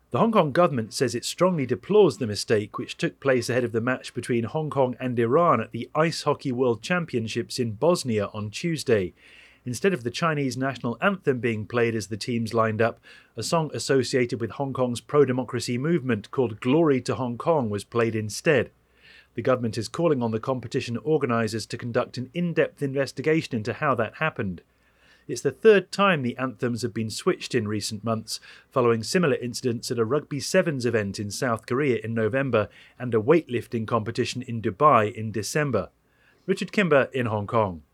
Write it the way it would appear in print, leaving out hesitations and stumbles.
The Hong Kong government says it strongly deplores the mistake, which took place ahead of the match between Hong Kong and Iran at the Ice Hockey World Championships in Bosnia on Tuesday. Instead of the Chinese national anthem being played as the teams lined up, a song associated with Hong Kong's pro-democracy movement called Glory to Hong Kong was played instead. The government is calling on the competition organisers to conduct an in-depth investigation into how that happened. It's the third time the anthems have been switched in recent months, following similar incidents at a Rugby Sevens event in South Korea in November and a weightlifting competition in Dubai in December. Richard Kimber in Hong Kong.